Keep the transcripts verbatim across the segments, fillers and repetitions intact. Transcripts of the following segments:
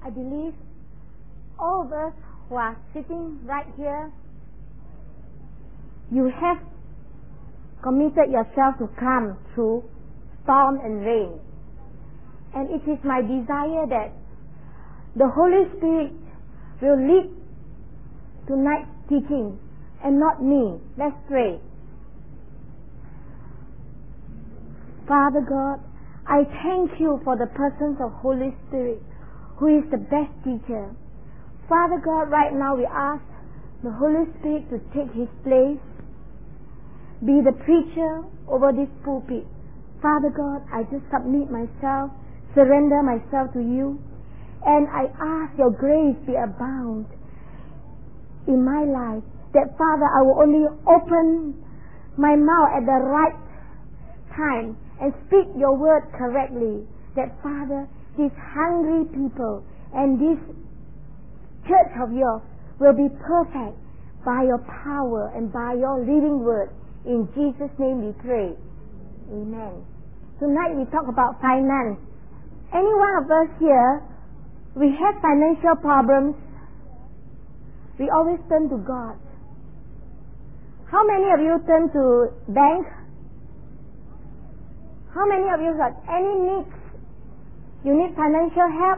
I believe all of us who are sitting right here, you have committed yourself to come through storm and rain. And it is my desire that the Holy Spirit will lead tonight's teaching and not me. Let's pray. Father God, I thank you for the presence of Holy Spirit, who is the best teacher. Father God, right now we ask the Holy Spirit to take His place, be the preacher over this pulpit. Father God, I just submit myself, surrender myself to you, and I ask your grace be abound in my life, that Father, I will only open my mouth at the right time and speak your word correctly, that Father, these hungry people and this church of yours will be perfect by your power and by your living word. In Jesus' name we pray. Amen. Tonight we talk about finance. Any one of us here, we have financial problems, we always turn to God. How many of you turn to bank? How many of you got any needs? You need financial help?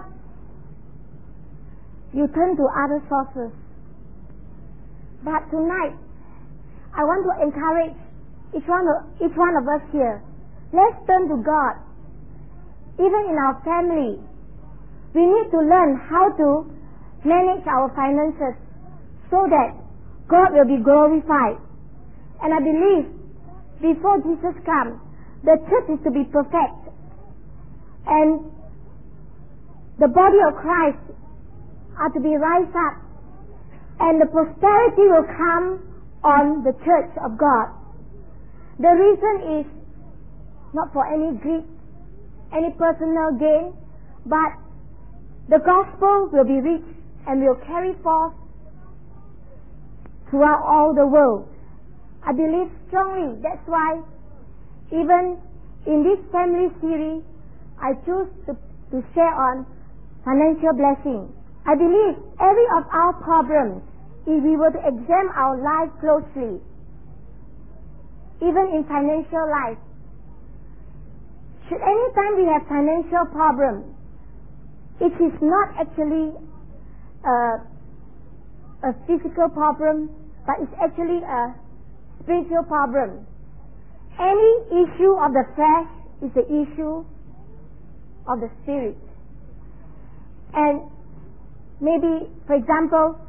You turn to other sources. But tonight, I want to encourage each one of, each one of us here. Let's turn to God. Even in our family, we need to learn how to manage our finances so that God will be glorified. And I believe before Jesus comes, the church is to be perfect, and the body of Christ are to be raised up, and the prosperity will come on the church of God. The reason is not for any greed, any personal gain, but the gospel will be reached and will carry forth throughout all the world. I believe strongly. That's why even in this family series, I choose to, to share on financial blessing. I believe every of our problems, if we were to examine our life closely, even in financial life, should any time we have financial problems, it is not actually a, a physical problem, but it's actually a spiritual problem. Any issue of the flesh is the issue of the spirit. And maybe, for example,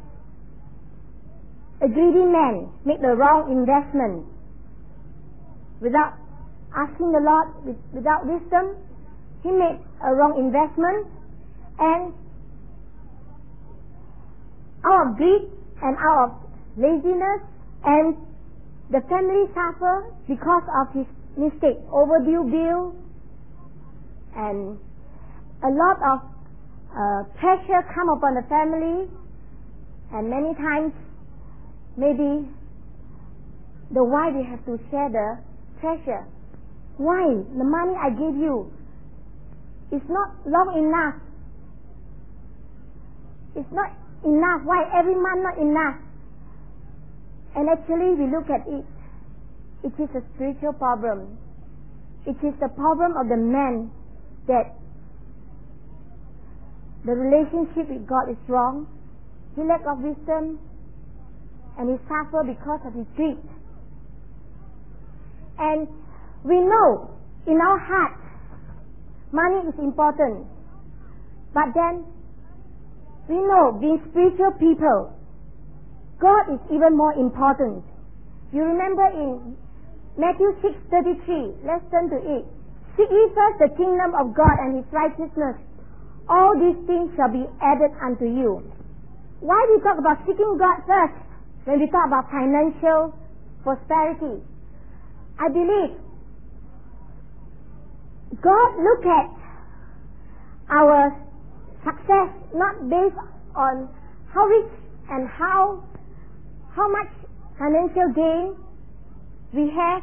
a greedy man make the wrong investment without asking the Lord, without wisdom. He made a wrong investment, and out of greed and out of laziness, and the family suffer because of his mistake, overdue bill, and a lot of uh, pressure come upon the family, and many times maybe the wife will have to share the pressure. Why? The money I gave you is not long enough. It's not enough. Why every month not enough? And actually we look at it, it is a spiritual problem. It is the problem of the man that the relationship with God is wrong. He lack of wisdom, and he suffer because of his greed. And we know in our heart money is important, but then we know being spiritual people, God is even more important. You remember in Matthew six thirty-three, let's turn to it. Seek ye first the kingdom of God and his righteousness. All these things shall be added unto you. Why do we talk about seeking God first when we talk about financial prosperity? I believe God look at our success not based on how rich and how how much financial gain we have,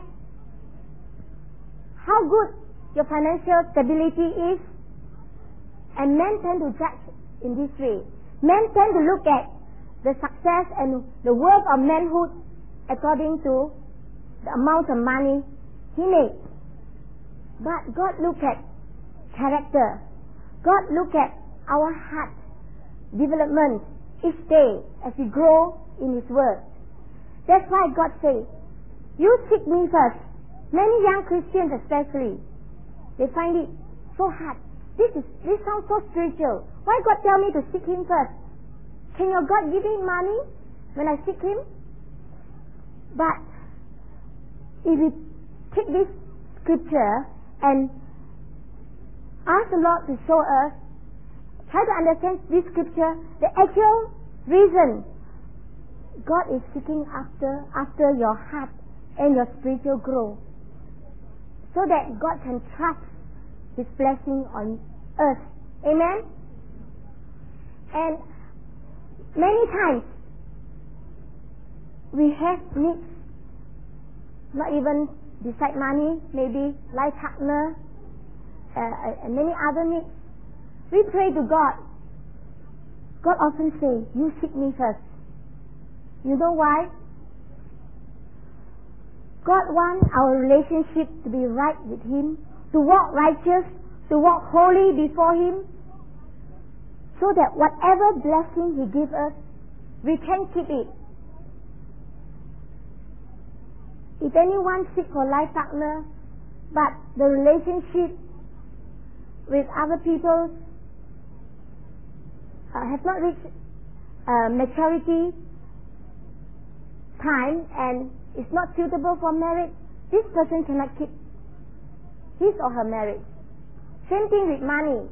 how good your financial stability is, and men tend to judge in this way. Men tend to look at the success and the worth of manhood according to the amount of money he made. But God look at character. God look at our heart development each day as we grow in His Word. That's why God says, you seek me first. Many young Christians especially, they find it so hard. This is this sounds so spiritual. Why God tell me to seek Him first? Can your God give me money when I seek Him? But if we take this scripture and ask the Lord to show us, try to understand this scripture, the actual reason God is seeking after after your heart and your spiritual growth, so that God can trust His blessing on us. Amen? And many times we have needs, not even beside money, maybe life partner, uh, and many other needs. We pray to God. God often says, you seek me first. You know why? God wants our relationship to be right with Him, to walk righteous, to walk holy before Him, so that whatever blessing He gives us, we can keep it. If anyone seeks for life partner, but the relationship with other people uh, has not reached uh, maturity time and is not suitable for marriage, this person cannot keep his or her marriage. Same thing with money.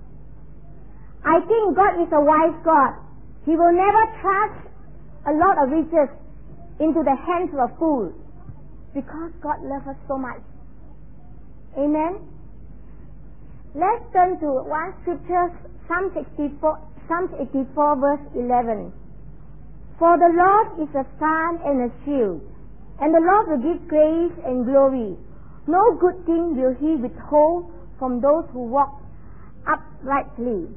I think God is a wise God. He will never trust a lot of riches into the hands of a fool, because God loves us so much. Amen? Let's turn to one scripture, Psalm sixty-four, Psalm eighty-four verse eleven. For the Lord is a sun and a shield, and the Lord will give grace and glory. No good thing will He withhold from those who walk uprightly.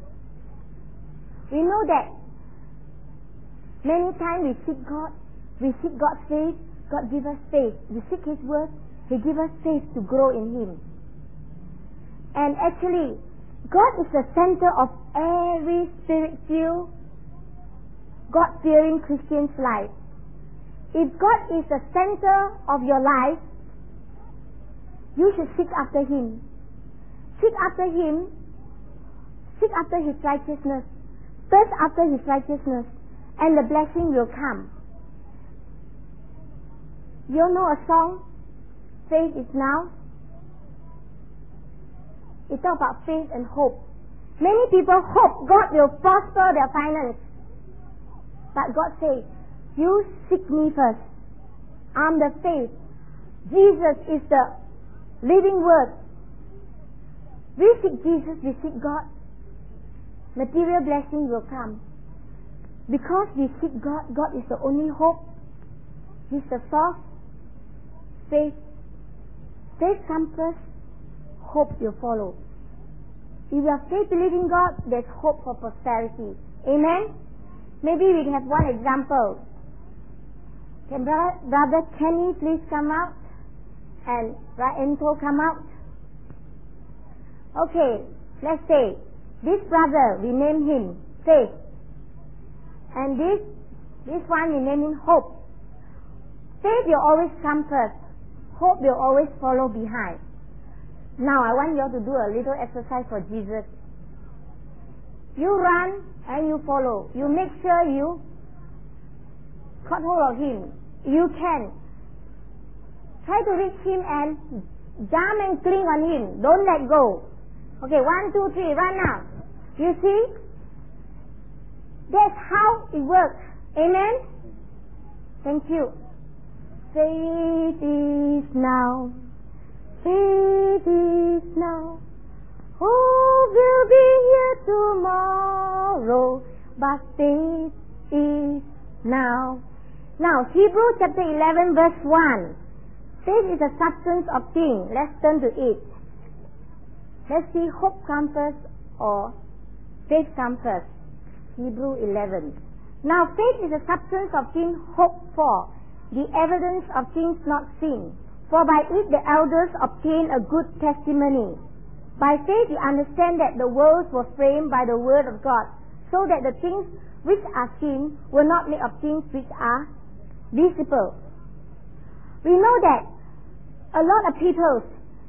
We know that many times we seek God, we seek God's faith, God give us faith. We seek His word, He give us faith to grow in Him. And actually, God is the center of every spirit-filled, God-fearing Christian's life. If God is the center of your life, you should seek after Him. Seek after Him. Seek after His righteousness. Thirst after His righteousness, and the blessing will come. You know a song, Faith is Now? It talks about faith and hope. Many people hope God will prosper their finance. But God says, you seek me first. I'm the faith. Jesus is the living word. We seek Jesus, we seek God. Material blessing will come. Because we seek God, God is the only hope. He's the source. Faith. Faith comes first, hope will follow. If you have faith believing God, there's hope for prosperity. Amen? Maybe we can have one example. Can brother, brother Kenny please come out? And Raento come out? Okay, let's say, this brother, we name him Faith. And this, this one we name him Hope. Faith will always come first. Hope will always follow behind. Now I want you all to do a little exercise for Jesus. You run and you follow. You make sure you caught hold of Him. You can. Try to reach Him and jump and cling on Him. Don't let go. Okay, one, two, three, run now. You see? That's how it works. Amen? Thank you. Faith is now. Faith is now. Who will be here tomorrow? But faith is now. Now, Hebrews chapter eleven verse one. Faith is the substance of things. Let's turn to it. Let's see, hope comes first or faith comes first. Hebrew eleven. Now faith is the substance of things hoped for, the evidence of things not seen. For by it the elders obtained a good testimony. By faith we understand that the worlds were framed by the word of God, so that the things which are seen were not made of things which are visible. We know that a lot of people,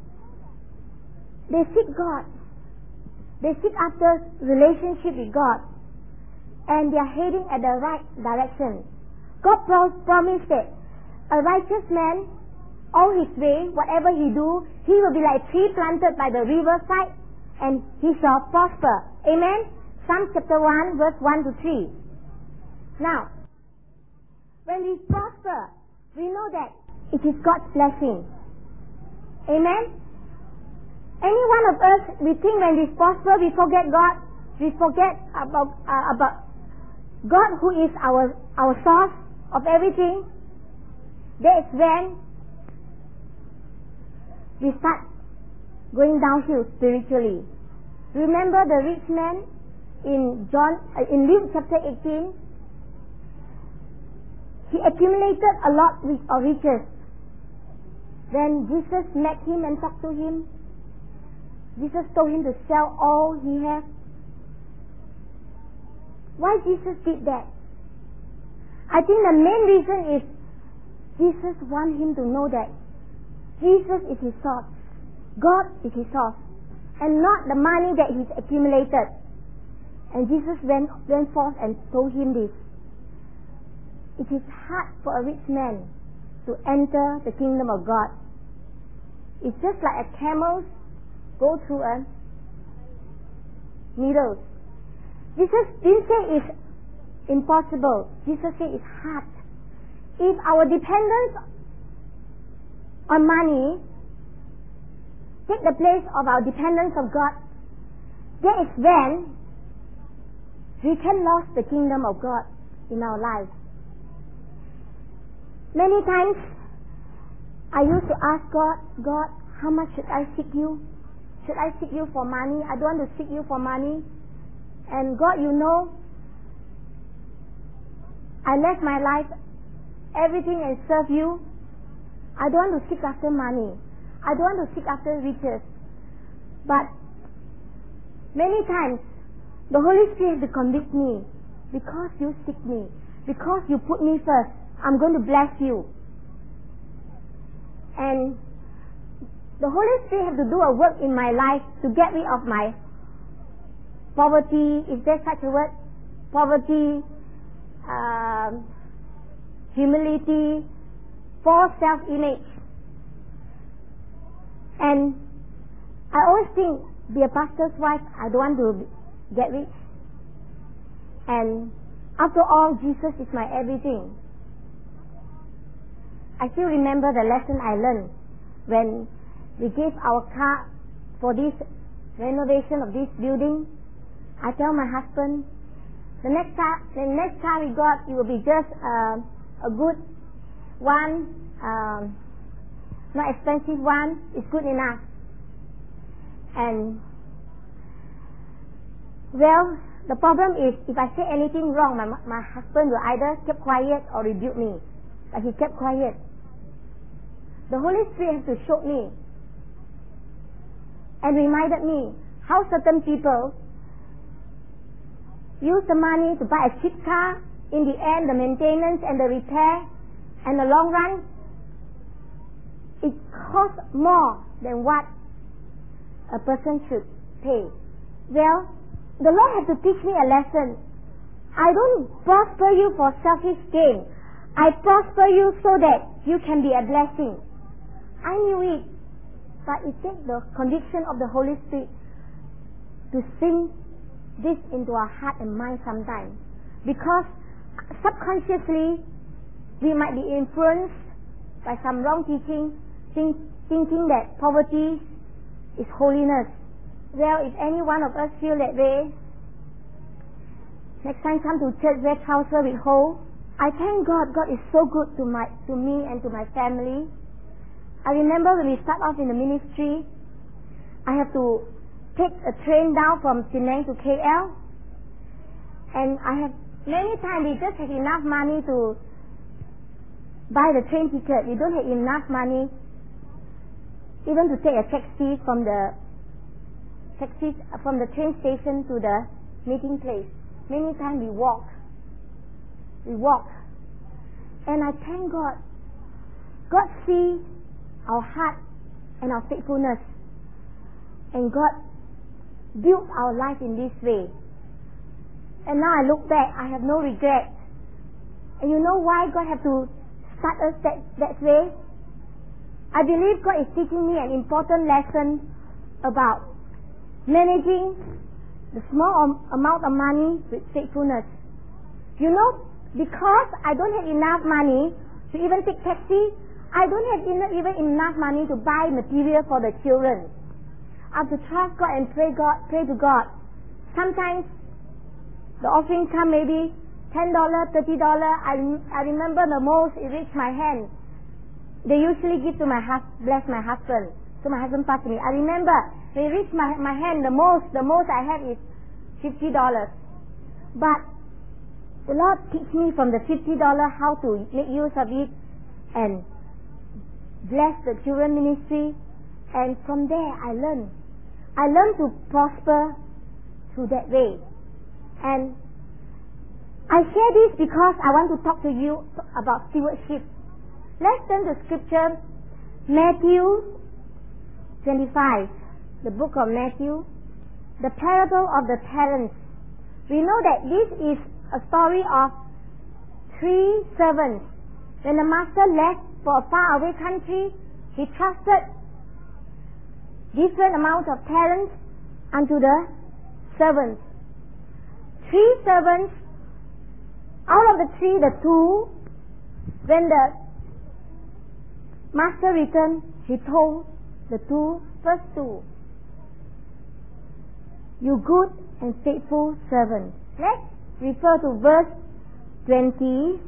they seek God. They seek after relationship with God, and they are heading at the right direction. God promised that a righteous man, all his way, whatever he do, he will be like a tree planted by the riverside, and he shall prosper. Amen? Psalm chapter one, verse one to three. Now, when we prosper, we know that it is God's blessing. Amen? Any one of us, we think when we prosper, we forget God. We forget about uh, about God, who is our our source of everything. That is when we start going downhill spiritually. Remember the rich man in John uh, in Luke chapter eighteen. He accumulated a lot of riches. Then Jesus met him and talked to him. Jesus told him to sell all he has. Why Jesus did that? I think the main reason is Jesus wants him to know that Jesus is his source. God is his source. And not the money that he's accumulated. And Jesus went, went forth and told him this. It is hard for a rich man to enter the kingdom of God. It's just like a camel go through a needle. Jesus didn't say it's impossible. Jesus said it's hard. If our dependence on money take the place of our dependence of God, that is when we can lose the kingdom of God in our lives. Many times I used to ask God, God, how much should I seek you? Should I seek you for money? I don't want to seek you for money. And God, you know, I left my life, everything, and serve you. I don't want to seek after money. I don't want to seek after riches. But many times, the Holy Spirit has to convict me. Because you seek me, because you put me first, I'm going to bless you. And the Holy Spirit has to do a work in my life to get rid of my poverty. Is there such a word? Poverty, um, humility, false self-image. And I always think, be a pastor's wife, I don't want to get rich. And after all, Jesus is my everything. I still remember the lesson I learned when we gave our car for this renovation of this building. I tell my husband, the next car, the next car we got, it will be just uh, a good one, um, not expensive one. It's good enough. And well, the problem is if I say anything wrong, my my husband will either keep quiet or rebuke me. But he kept quiet. The Holy Spirit has to show me and reminded me how certain people use the money to buy a cheap car. In the end, the maintenance and the repair and the long run, it costs more than what a person should pay. Well, the Lord has to teach me a lesson. I don't prosper you for selfish gain. I prosper you so that you can be a blessing. I knew it, but it takes the conviction of the Holy Spirit to sink this into our heart and mind sometimes. Because subconsciously, we might be influenced by some wrong teaching, think, thinking that poverty is holiness. Well, if any one of us feel that way, next time come to church, wear trouser with hole. I thank God. God is so good to my to me and to my family. I remember when we start off in the ministry, I have to take a train down from Penang to K L. And I have many times we just have enough money to buy the train ticket. We don't have enough money even to take a taxi from the taxi from the train station to the meeting place. Many times we walk. We walk. And I thank God. God sees our heart and our faithfulness. And God built our life in this way. And now I look back, I have no regret. And you know why God had to start us that, that way? I believe God is teaching me an important lesson about managing the small amount of money with faithfulness. You know, because I don't have enough money to even take taxi, I don't have even enough money to buy material for the children. I have to trust God and pray God, pray to God. Sometimes the offering come maybe ten dollars, thirty dollars. I, I remember the most it reached my hand. They usually give to my husband, bless my husband. So my husband passed me. I remember when it reached my, my hand, the most, the most I have is fifty dollars. But the Lord teach me from the fifty dollars how to make use of it and bless the children ministry. And from there I learned. I learned to prosper through that way. And I share this because I want to talk to you about stewardship. Let's turn to scripture, Matthew twenty-five, the book of Matthew, the parable of the talents. We know that this is a story of three servants. When the master left for a faraway country, he trusted different amounts of talents unto the servants. Three servants, out of the three, the two, when the master returned, he told the two, first two, you good and faithful servants. Let's refer to verse twenty-one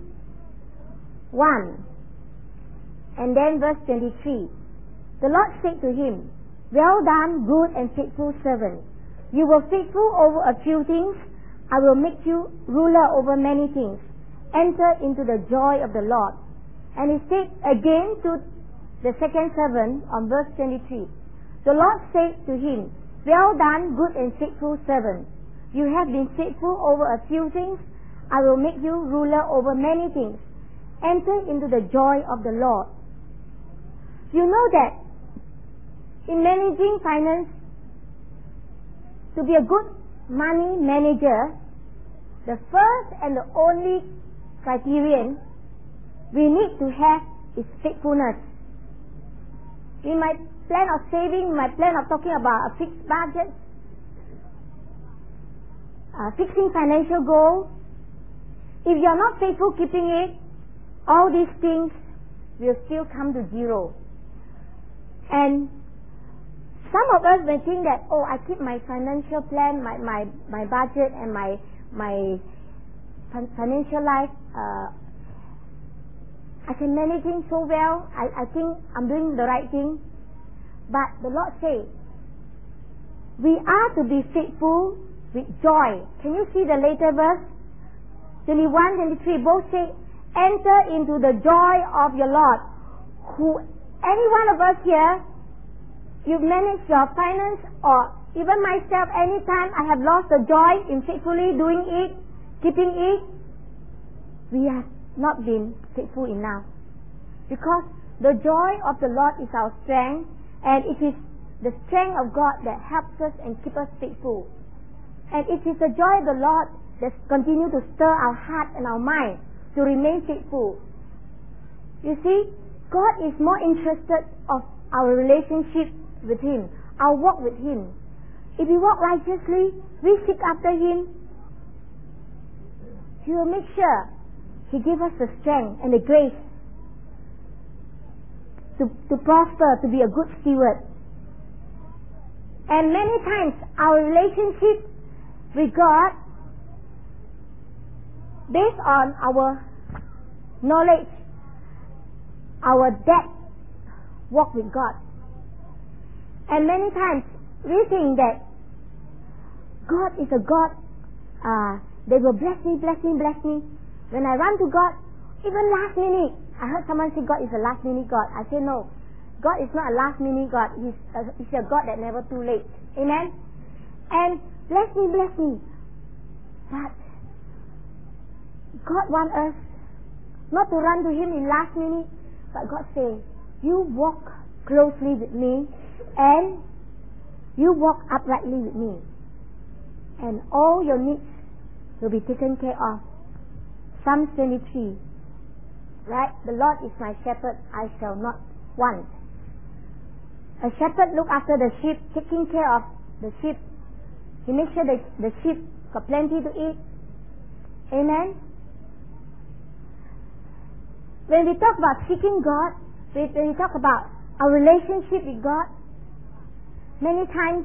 and then verse twenty-three. The Lord said to him, well done, good and faithful servant. You were faithful over a few things. I will make you ruler over many things. Enter into the joy of the Lord. And he said again to the second servant on verse twenty-three. The Lord said to him, well done, good and faithful servant. You have been faithful over a few things. I will make you ruler over many things. Enter into the joy of the Lord. You know that in managing finance, to be a good money manager, the first and the only criterion we need to have is faithfulness. In my plan of saving, my plan of talking about a fixed budget, uh, fixing financial goals, if you are not faithful keeping it, all these things will still come to zero. And some of us may think that, oh, I keep my financial plan, my, my, my budget and my my financial life, uh, I can manage it so well, I, I think I'm doing the right thing. But the Lord says, we are to be faithful with joy. Can you see the later verse? twenty-one, twenty-three, both say, enter into the joy of your Lord. Who, any one of us here, you manage your finance, or even myself, anytime I have lost the joy in faithfully doing it, keeping it, we have not been faithful enough. Because the joy of the Lord is our strength, and it is the strength of God that helps us and keeps us faithful. And it is the joy of the Lord that continues to stir our heart and our mind to remain faithful. You see, God is more interested of our relationship with Him, our walk with Him. If we walk righteously, we seek after Him, He will make sure He gives us the strength and the grace to, to prosper, to be a good steward. And many times our relationship with God, based on our knowledge, our depth walk with God. And many times we think that God is a God, uh, they will bless me, bless me, bless me. When I run to God, even last minute, I heard someone say God is a last minute God. I say no, God is not a last minute God. He's a, he's a God that never too late. Amen? And bless me, bless me. But God wants us not to run to Him in last minute, but God say, you walk closely with me and you walk uprightly with me, and all your needs will be taken care of. Psalm twenty-three, right? The Lord is my shepherd, I shall not want. A shepherd look after the sheep, taking care of the sheep. He makes sure that the sheep got plenty to eat. Amen? When we talk about seeking God, when we talk about our relationship with God, many times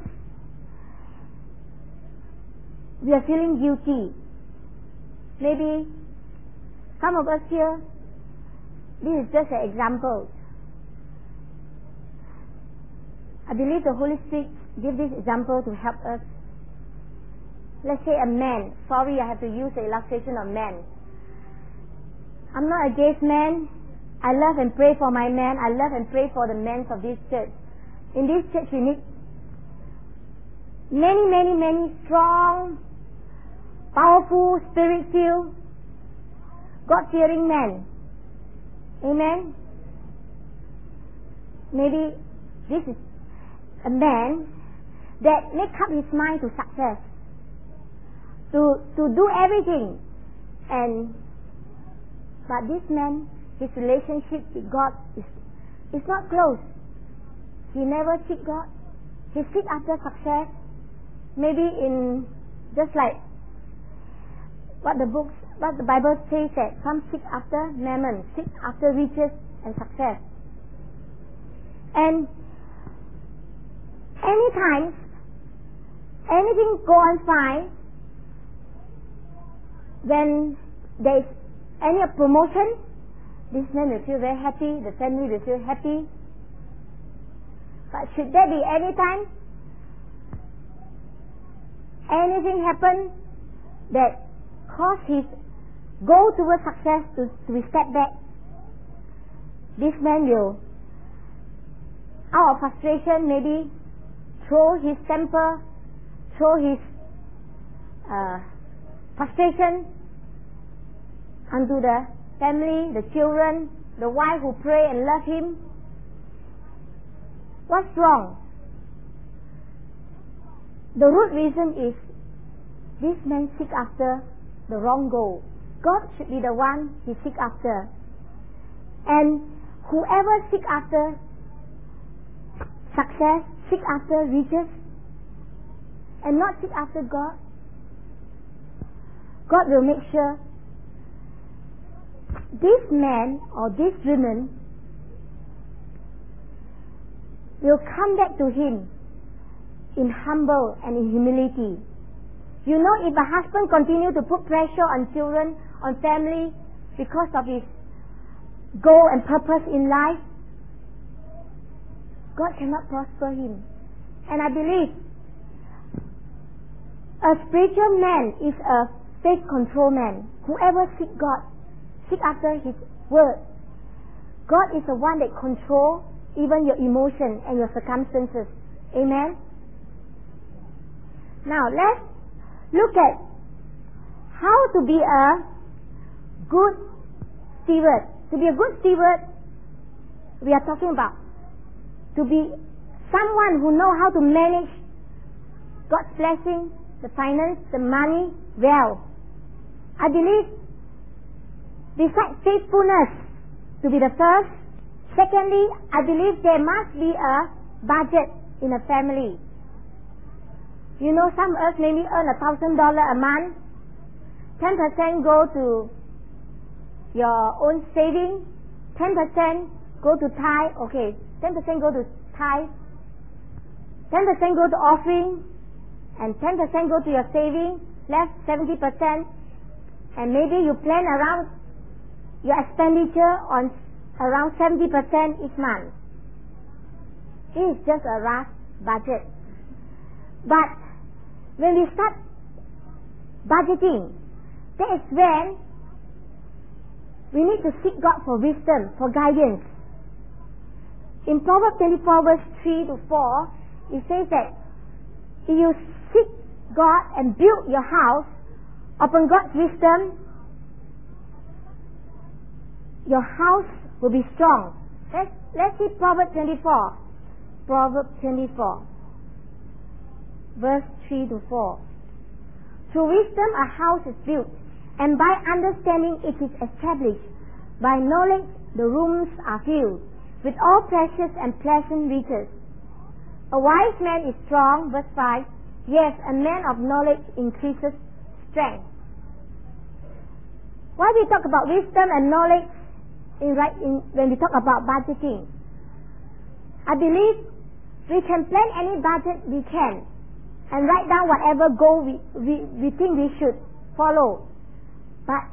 we are feeling guilty. Maybe some of us here, this is just an example. I believe the Holy Spirit give this example to help us. Let's say a man. Sorry, I have to use the illustration of man. I'm not against men. I love and pray for my men. I love and pray for the men of this church. In this church we need many, many, many strong, powerful, spirit-filled, God-fearing men. Amen? Maybe this is a man that make up his mind to success, to to do everything, and but this man, his relationship with God is is not close. He never seek God. He seek after success. Maybe in just like what the books, what the Bible says that some seek after mammon, seek after riches and success. And anytime anything go on fine, when there is any promotion, this man will feel very happy, the family will feel happy. But should there be any time anything happen that cause his goal towards success to, to be step back, this man will, out of frustration, maybe throw his temper, throw his uh, frustration onto the family, the children, the wife who pray and love him. What's wrong? The root reason is this man seek after the wrong goal. God should be the one he seek after. And whoever seek after success, seek after riches, and not seek after God, God will make sure this man or this woman will come back to him in humble and in humility. You know, if a husband continue to put pressure on children, on family, because of his goal and purpose in life, God cannot prosper him. And I believe a spiritual man is a faith control man. Whoever seek God, seek after His word. God is the one that controls even your emotion and your circumstances. Amen? Now let's look at how to be a good steward. To be a good steward, we are talking about to be someone who knows how to manage God's blessing, the finance, the money well. I believe besides faithfulness to be the first, secondly, I believe there must be a budget in a family. You know, some of us maybe earn a thousand dollar a month. Ten percent go to your own saving. Ten percent go to tithe. Okay, ten percent go to tithe. Ten percent go to offering, and ten percent go to your saving. Left seventy percent, and maybe you plan around your expenditure on around seventy percent each month. It is just a rough budget. But when we start budgeting, that is when we need to seek God for wisdom, for guidance. In Proverbs twenty-four verse three to four, it says that if you seek God and build your house upon God's wisdom, your house will be strong. Let's, let's see Proverbs twenty-four. Proverbs twenty-four, verse three to four. Through wisdom a house is built, and by understanding it is established. By knowledge the rooms are filled with all precious and pleasant riches. A wise man is strong, verse five. Yes, a man of knowledge increases strength. Why we talk about wisdom and knowledge in, in, when we talk about budgeting? I believe we can plan any budget we can and write down whatever goal we, we, we think we should follow. But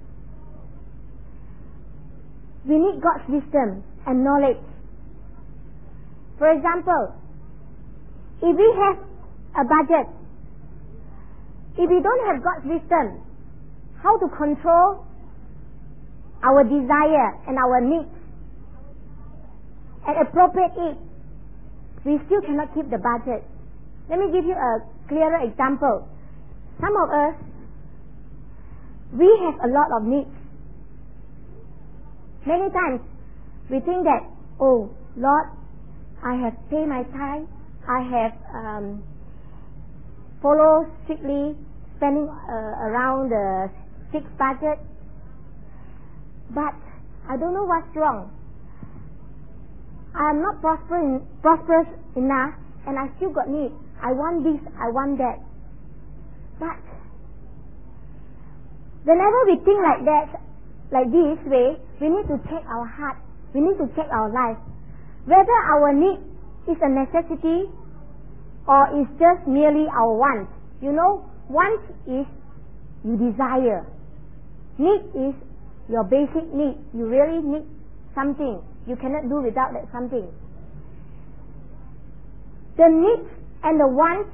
we need God's wisdom and knowledge. For example, if we have a budget, if we don't have God's wisdom, how to control our desire and our needs and appropriate it, we still cannot keep the budget. Let me give you a clearer example. Some of us, we have a lot of needs. Many times we think that, oh Lord, I have paid my tithe, I have um, followed strictly spending uh, around the fixed budget, but I don't know what's wrong. I am not prosperous, prosperous enough, and I still got needs. I want this, I want that. But whenever we think like that, like this way, we need to check our heart. We need to check our life. Whether our need is a necessity or is just merely our want. You know, want is you desire. Need is your basic need. You really need something. You cannot do without that something. The needs and the wants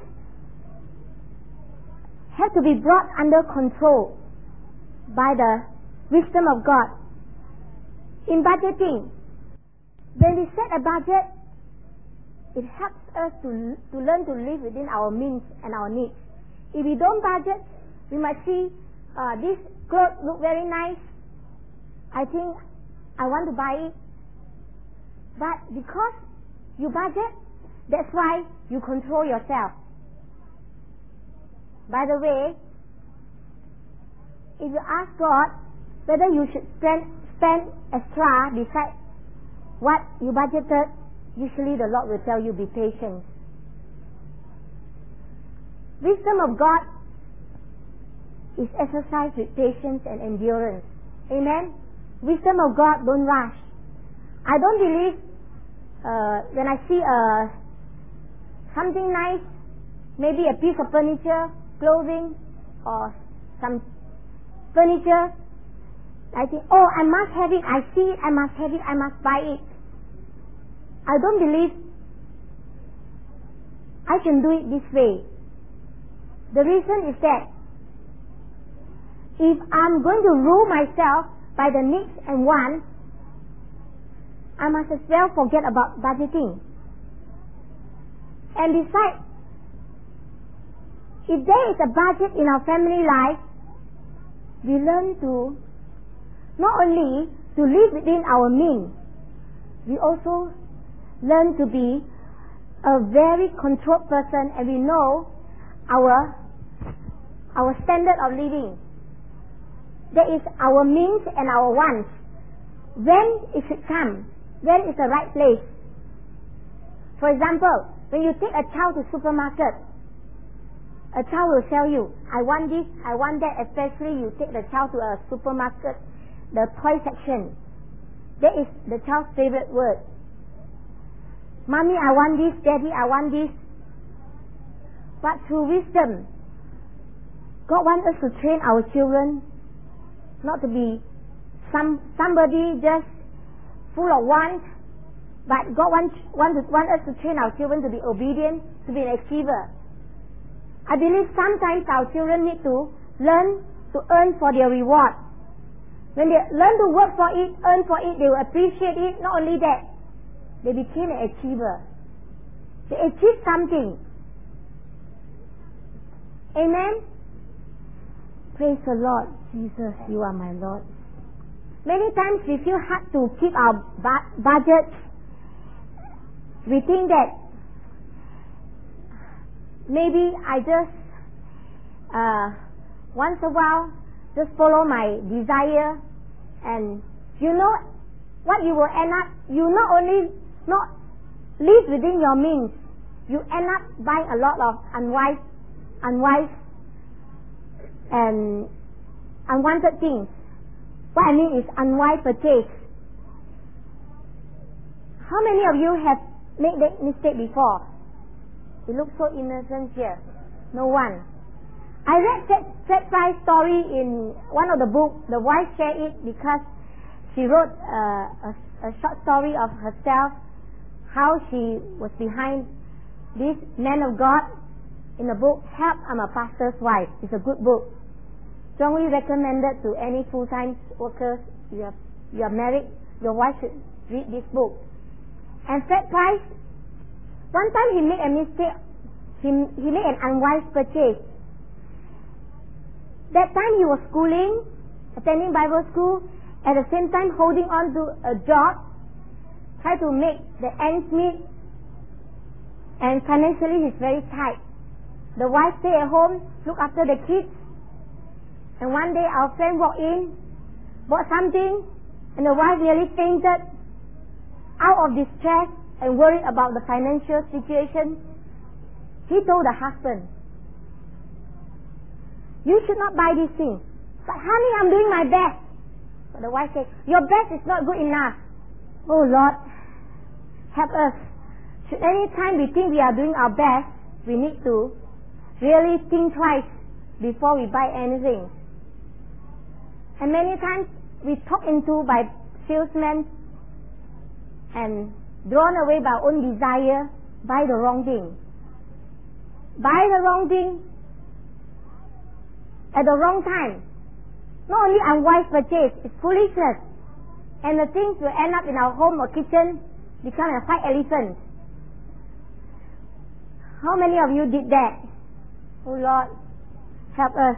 have to be brought under control by the wisdom of God. In budgeting, when we set a budget, it helps us to, to learn to live within our means and our needs. If we don't budget, we might see uh, this clothes look very nice. I think I want to buy it. But because you budget, that's why you control yourself. By the way, if you ask God whether you should spend, spend extra besides what you budgeted, usually the Lord will tell you, be patient. Wisdom of God is exercised with patience and endurance. Amen? Wisdom of God, don't rush. I don't believe uh, when I see uh, something nice, maybe a piece of furniture, clothing, or some furniture, I think, oh, I must have it, I see it, I must have it, I must buy it. I don't believe I can do it this way. The reason is that if I'm going to rule myself by the needs and wants, I must as well forget about budgeting. And besides, if there is a budget in our family life, we learn to not only to live within our means, we also learn to be a very controlled person, and we know our our standard of living. There is our means and our wants. When it should come, when is the right place. For example, when you take a child to supermarket, a child will tell you, I want this, I want that, especially you take the child to a supermarket, the toy section. That is the child's favorite word. Mommy, I want this, Daddy, I want this. But through wisdom, God wants us to train our children not to be some somebody just full of wants, but God wants want, want us to train our children to be obedient, to be an achiever. I believe sometimes our children need to learn to earn for their reward. When they learn to work for it, earn for it, they will appreciate it. Not only that, they became an achiever. They achieved something. Amen? Praise the Lord. Jesus, you are my Lord. Many times we feel hard to keep our bu- budget. We think that maybe I just uh, once a while just follow my desire, and you know what you will end up, you not only not live within your means, you end up buying a lot of unwise unwise and unwanted things. What I mean is unwise purchase. How many of you have made that mistake before? You look so innocent here. No one. I read that Fred Price's story in one of the books. The wife shared it because she wrote uh, a, a short story of herself, how she was behind this man of God in the book, Help, I'm a Pastor's Wife. It's a good book. Strongly recommended to any full-time workers. You are, you are married, your wife should read this book. And Fred Price, one time he made a mistake. He, he made an unwise purchase. That time he was schooling, attending Bible school, at the same time holding on to a job, try to make the ends meet, and financially he's very tight. The wife stay at home, look after the kids, and one day our friend walked in, bought something, and the wife nearly fainted. Out of distress and worried about the financial situation, he told the husband, you should not buy these things. But honey, I'm doing my best. But the wife said, your best is not good enough. Oh Lord, help us. Should any time we think we are doing our best, we need to really think twice before we buy anything. And many times we talk into by salesmen and drawn away by our own desire, buy the wrong thing. Buy the wrong thing at the wrong time. Not only unwise purchase, it's foolishness. And the things will end up in our home or kitchen become a fight elephant. How many of you did that? Oh Lord, help us.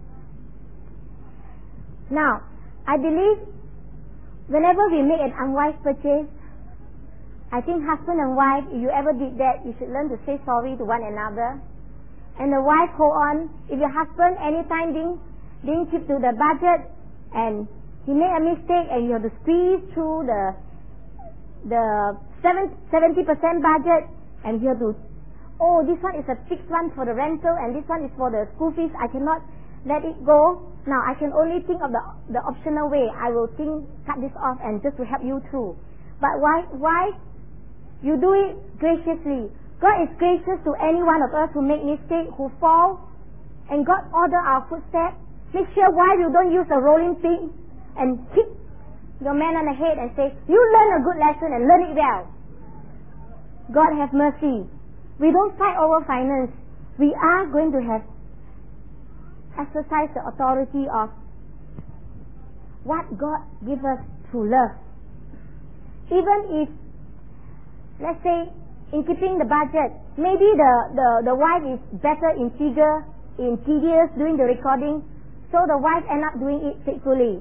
Now, I believe whenever we make an unwise purchase, I think husband and wife, if you ever did that, you should learn to say sorry to one another. And the wife hold on. If your husband anytime didn't, didn't keep to the budget and he made a mistake and you have to squeeze through the the seventy percent budget and you have to, oh, this one is a fixed one for the rental and this one is for the school fees, I cannot let it go. Now I can only think of the the optional way. I will think, cut this off and just to help you through. But why, why? You do it graciously. God is gracious to any one of us who make mistakes, who fall, and God order our footsteps. Make sure why you don't use a rolling pin and hit your man on the head and say, you learn a good lesson and learn it well. God have mercy. We don't fight over finance. We are going to have exercise the authority of what God gives us through love. Even if, let's say, in keeping the budget, maybe the, the, the wife is better in figure, in tedious doing the recording, so the wife end up doing it faithfully.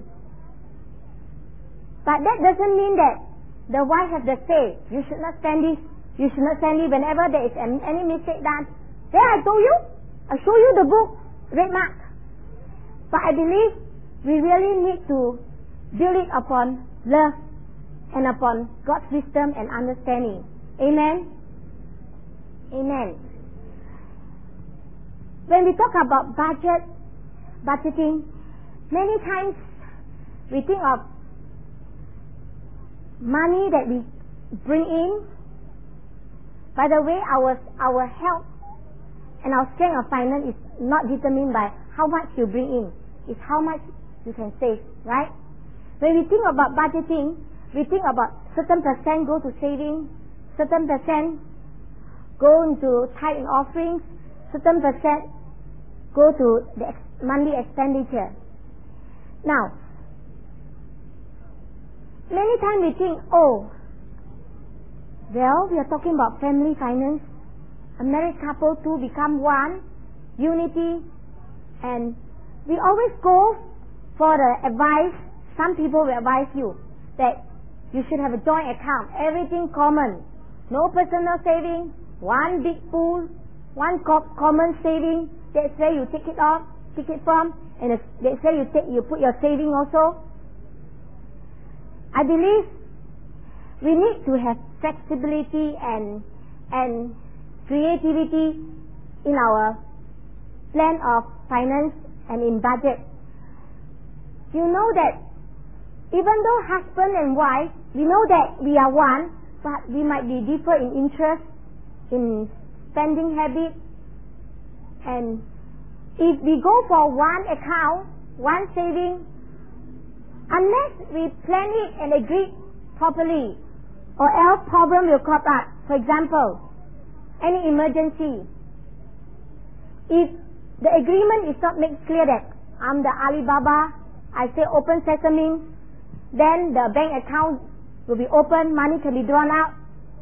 But that doesn't mean that the wife has the say, you should not spend this, you should not spend it whenever there is any mistake done. There I told you, I show you the book, red mark. But I believe we really need to build it upon love and upon God's wisdom and understanding. Amen? Amen. When we talk about budget, budgeting, many times we think of money that we bring in. By the way, our our health and our strength of finance is not determined by how much you bring in. It's how much you can save, right? When we think about budgeting, we think about certain percent go to saving, certain percent go into tithe and offerings, certain percent go to the monthly expenditure. Now, many times we think, oh, well, we are talking about family finance. A married couple to become one, unity, and we always go for the advice. Some people will advise you that you should have a joint account, everything common, no personal saving, one big pool, one co- common saving. That's where you take it off, take it from, and that's where you take, you put your saving also. I believe we need to have flexibility and and creativity in our plan of finance and in budget. You know that even though husband and wife, we know that we are one, but we might be different in interest, in spending habit, and if we go for one account, one saving, unless we plan it and agree properly, or else problem will crop up. For example, any emergency. If the agreement is not made clear that I'm the Alibaba, I say open sesame, then the bank account will be open, money can be drawn out.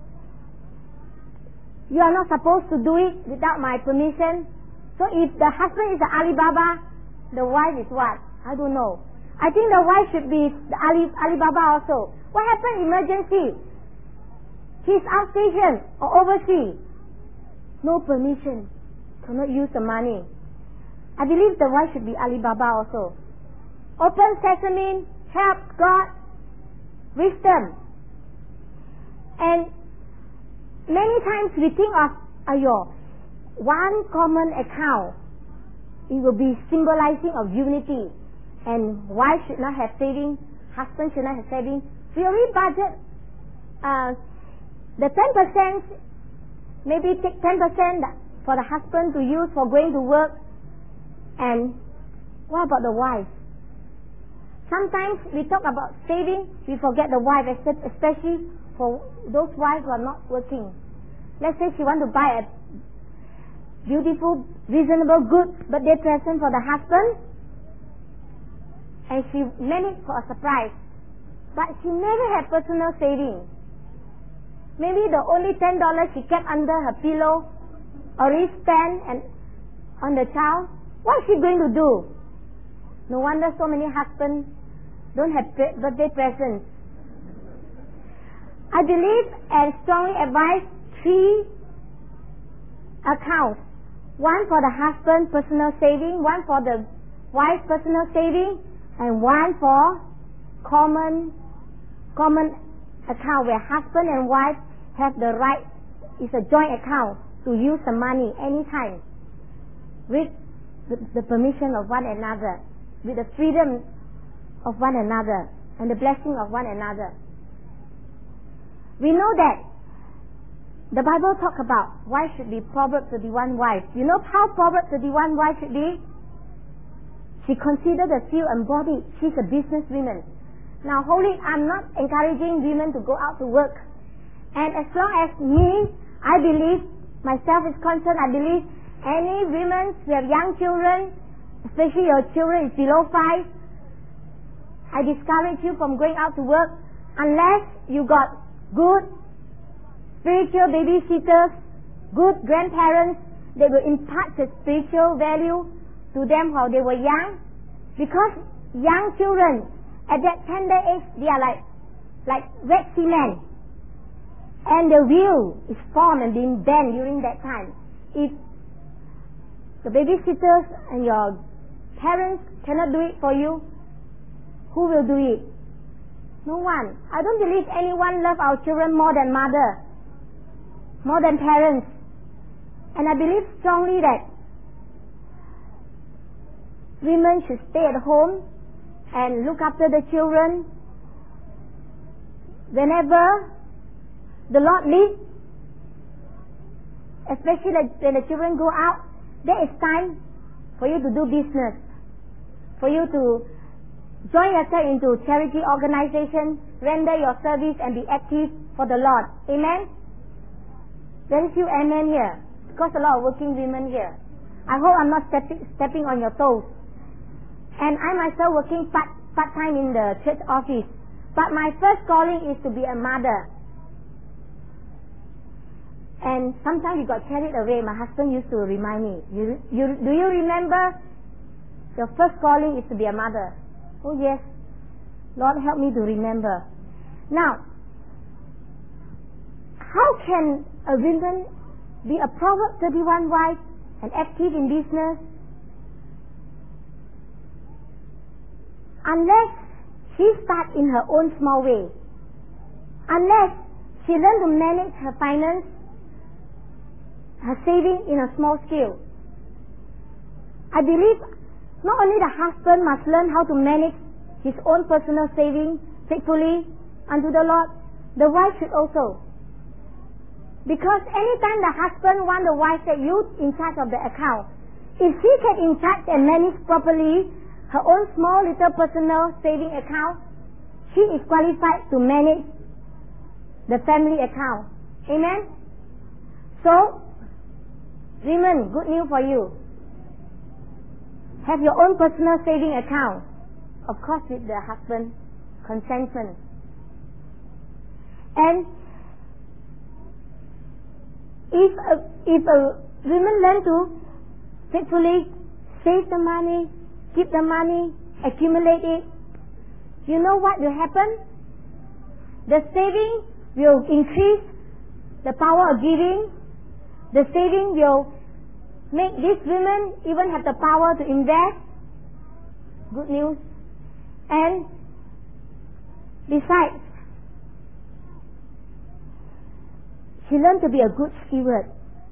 You are not supposed to do it without my permission. So if the husband is the Alibaba, the wife is what? I don't know. I think the wife should be the Ali, Alibaba also. What happened emergency? He's outstation or overseas. No permission. Cannot use the money. I believe the wife should be Alibaba also. Open sesame, help God, wisdom. And many times we think of, ayo, one common account. It will be symbolizing of unity. And wife should not have saving, husband should not have saving. We already budget uh, the ten percent, maybe take ten percent for the husband to use for going to work. And what about the wife? Sometimes we talk about saving, we forget the wife, especially for those wives who are not working. Let's say she wants to buy a beautiful, reasonable, good birthday present for the husband, and she meant it for a surprise, but she never had personal saving. Maybe the only ten dollars she kept under her pillow already spent and on the child. What is she going to do? No wonder so many husbands don't have birthday presents. I believe and strongly advise three accounts. One for the husband personal saving, one for the wife personal saving, and one for common common account where husband and wife have the right, it's a joint account, to use the money anytime with the, the permission of one another, with the freedom of one another and the blessing of one another. We know that the Bible talk about wife should be Proverbs thirty-one wife. You know how Proverbs thirty-one wife should be? She considered the field and body. She's a businesswoman. Now, holy, I'm not encouraging women to go out to work. And as long as me, I believe, myself is concerned, I believe any women who have young children, especially your children is below five, I discourage you from going out to work unless you got good spiritual babysitters, good grandparents that will impart the spiritual value to them while they were young. Because young children at that tender age, they are like like wet cement, and the wheel is formed and being bent during that time. If the babysitters and your parents cannot do it for you, who will do it? No one. I don't believe anyone loves our children more than mother, more than parents. And I believe strongly that women should stay at home and look after the children. Whenever the Lord leads, especially when the children go out, there is time for you to do business, for you to join yourself into charity organization, render your service and be active for the Lord. Amen? Very few amen here, because a lot of working women here. I hope I'm not stepping, stepping on your toes. And I myself working part, part-time in the church office. But my first calling is to be a mother. And sometimes we got carried away. My husband used to remind me, you, you, do you remember your first calling is to be a mother? Oh yes. Lord, help me to remember. Now, how can a woman be a Proverbs thirty-one wife and active in business unless she starts in her own small way? Unless she learns to manage her finance, her saving in a small scale. I believe not only the husband must learn how to manage his own personal saving faithfully unto the Lord, the wife should also. Because anytime the husband wants the wife that you in charge of the account, if she can in charge and manage properly her own small little personal saving account, she is qualified to manage the family account. Amen? So, women, good news for you. Have your own personal saving account. Of course with the husband's consent. And if a, if a woman learn to faithfully save the money, keep the money, accumulate it, you know what will happen? The saving will increase the power of giving. The saving will make these women even have the power to invest. Good news. And besides, she learned to be a good steward.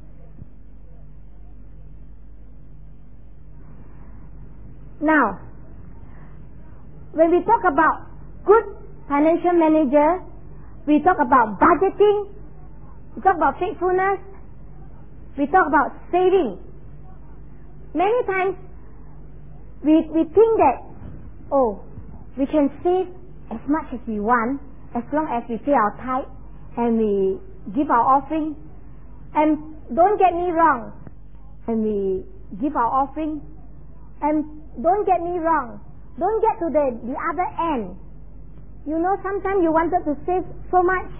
Now, when we talk about good financial manager, we talk about budgeting, we talk about faithfulness, we talk about saving. Many times we, we think that, oh, we can save as much as we want as long as we pay our tithe and we give our offering. And don't get me wrong, and we give our offering, and don't get me wrong, don't get to the, the other end. You know, sometimes you wanted to save so much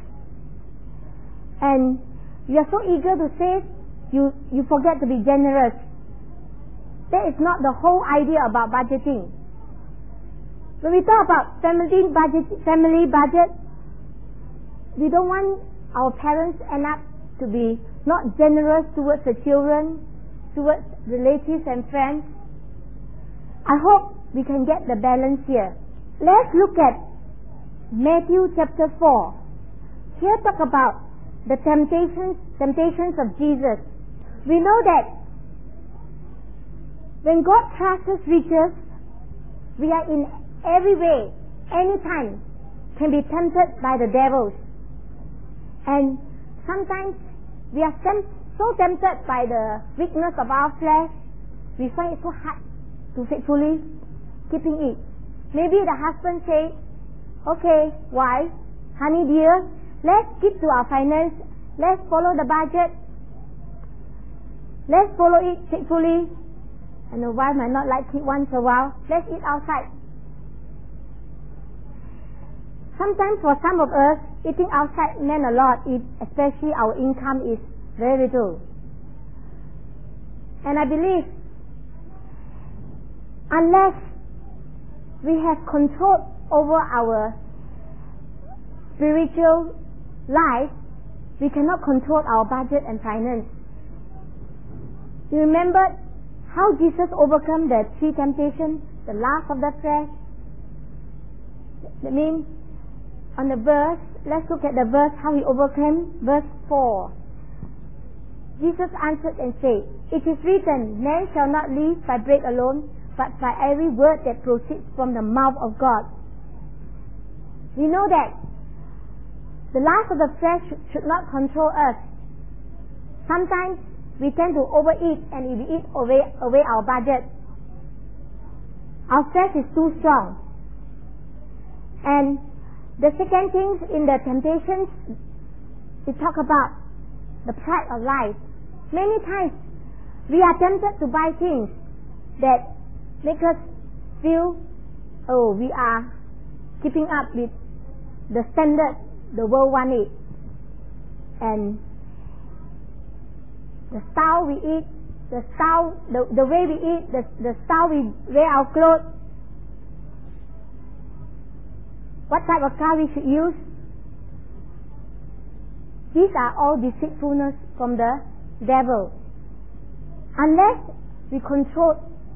and you are so eager to save, you, you forget to be generous. That is not the whole idea about budgeting. When we talk about family budget, family budget, we don't want our parents end up to be not generous towards the children, towards relatives and friends. I hope we can get the balance here. Let's look at Matthew chapter four. Here talk about the temptations, temptations of Jesus. We know that when God trusts us riches, we are in every way, anytime, can be tempted by the devils. And sometimes we are so tempted by the weakness of our flesh, we find it so hard to faithfully keeping it. Maybe the husband say, okay, wife, honey dear, let's keep to our finance, let's follow the budget, let's follow it faithfully. And the wife might not like it once a while, let's eat outside. Sometimes for some of us, eating outside meant a lot, if especially our income is very little. And I believe, unless we have control over our spiritual life, we cannot control our budget and finance. You remember how Jesus overcome the three temptations, the lust of the flesh? That means, on the verse, let's look at the verse, how he overcame. Verse four. Jesus answered and said, it is written, man shall not live by bread alone, but by every word that proceeds from the mouth of God. We know that the lust of the flesh should not control us. Sometimes we tend to overeat, and if we eat away, away our budget, our flesh is too strong. And the second thing in the temptations, we talk about the pride of life. Many times we are tempted to buy things that make us feel, oh, we are keeping up with the standard the world wants it. And the style we eat, the style, the, the way we eat, the, the style we wear our clothes, what type of car we should use. These are all deceitfulness from the devil. Unless we control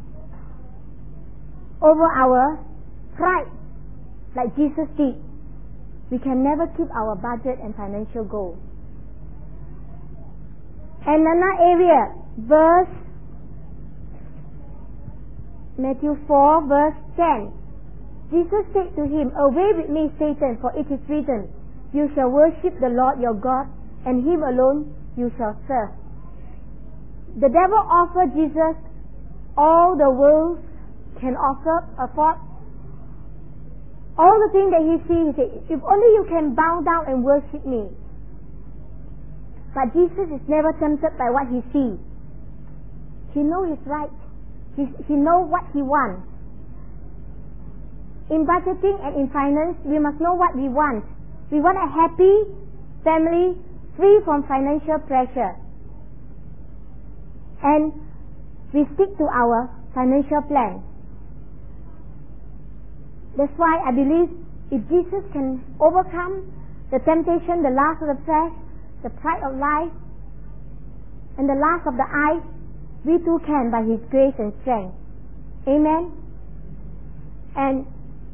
over our pride like Jesus did, we can never keep our budget and financial goals. And another area, verse Matthew four, verse ten. Jesus said to him, "Away with me, Satan, for it is written, you shall worship the Lord your God, and him alone you shall serve." The devil offered Jesus all the world can offer, afford, all the things that he sees. He said, if only you can bow down and worship me. But Jesus is never tempted by what he sees. He knows his right. He, he knows what he wants. In budgeting and in finance, we must know what we want. We want a happy family, free from financial pressure. And we stick to our financial plan. That's why I believe if Jesus can overcome the temptation, the lust of the flesh, the pride of life, and the lust of the eyes, we too can by his grace and strength. Amen? And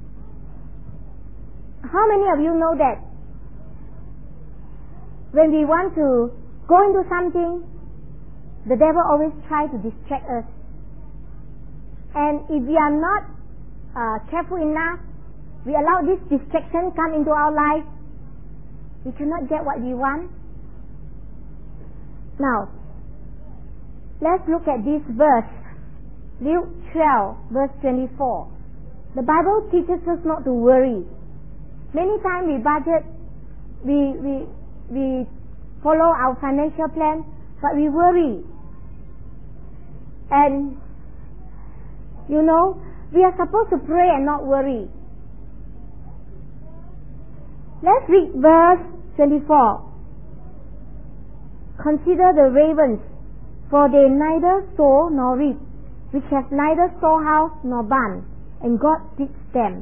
how many of you know that when we want to go into something, the devil always tries to distract us. And if we are not uh, careful enough, we allow this distraction come into our life, we cannot get what we want. Now, let's look at this verse, Luke twelve, verse twenty-four. The Bible teaches us not to worry. Many times we budget, we we we follow our financial plan, but we worry. And you know, we are supposed to pray and not worry. Let's read verse twenty-four. Consider the ravens, for they neither sow nor reap, which have neither storehouse nor barn, and God feeds them.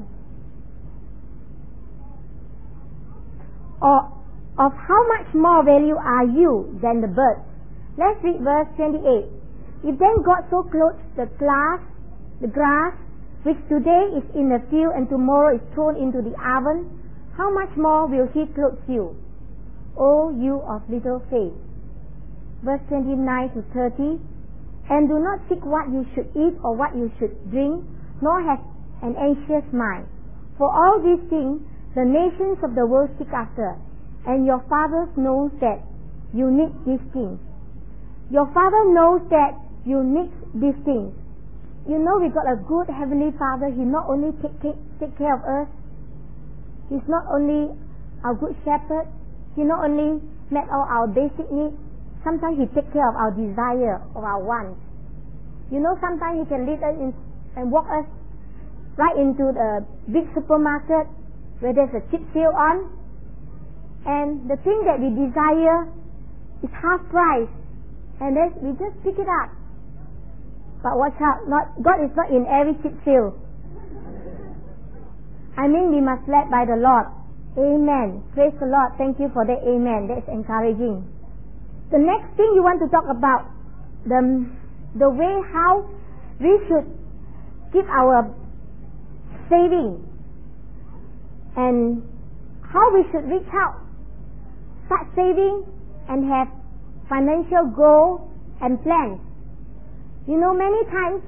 Or of how much more value are you than the birds? Let's read verse twenty-eight. If then God so clothes the grass, the grass, which today is in the field and tomorrow is thrown into the oven, how much more will he clothe you, O you of little faith? Verse twenty-nine to thirty. And do not seek what you should eat or what you should drink, nor have an anxious mind. For all these things the nations of the world seek after, and your Father knows that you need these things. Your Father knows that you need these things. You know we got a good Heavenly Father. He not only take, take, take care of us, He's not only our good shepherd, He not only met all our basic needs, sometimes He take care of our desire, of our wants. You know, sometimes He can lead us in and walk us right into the big supermarket where there's a cheap sale on, and the thing that we desire is half price, and then we just pick it up. But watch out, not God is not in every cheap sale. I mean, we must led by the Lord. Amen. Praise the Lord. Thank you for that. Amen. That's encouraging. The next thing you want to talk about, the, the way how we should keep our saving and how we should reach out, start saving and have financial goals and plans. You know, many times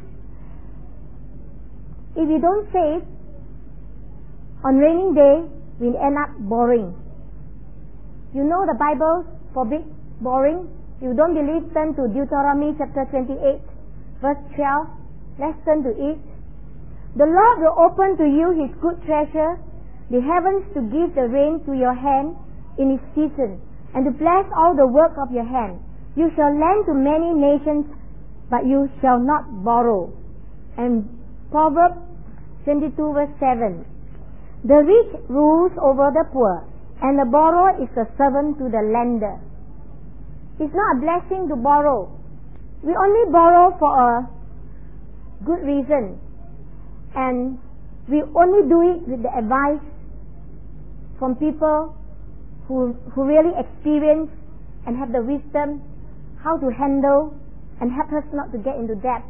if we don't save, on raining day we end up borrowing. You know the Bible forbids borrowing. You don't believe, turn to Deuteronomy chapter twenty-eight, verse twelve. Let's turn to it. The Lord will open to you His good treasure, the heavens, to give the rain to your hand in its season, and to bless all the work of your hand. You shall lend to many nations, but you shall not borrow. And Proverbs twenty-two verse seven. The rich rules over the poor, and the borrower is a servant to the lender. It's not a blessing to borrow. We only borrow for a good reason, and we only do it with the advice from people who who really experience and have the wisdom how to handle and help us not to get into debt.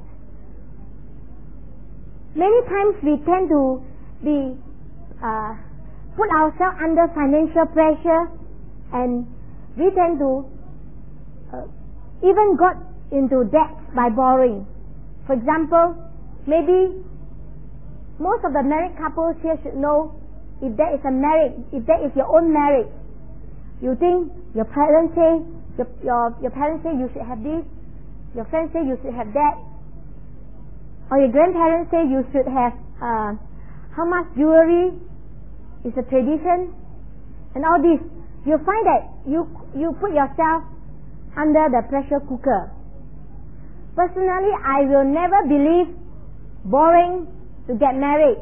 Many times we tend to be uh, put ourselves under financial pressure, and we tend to uh, even got into debt by borrowing. For example, maybe most of the married couples here should know, if there is a marriage, if there is your own marriage, you think your parents say, your, your, your parents say you should have this, your friends say you should have that, or your grandparents say you should have uh, how much jewelry is a tradition, and all this. You find that you you put yourself under the pressure cooker. Personally, I will never believe borrowing to get married.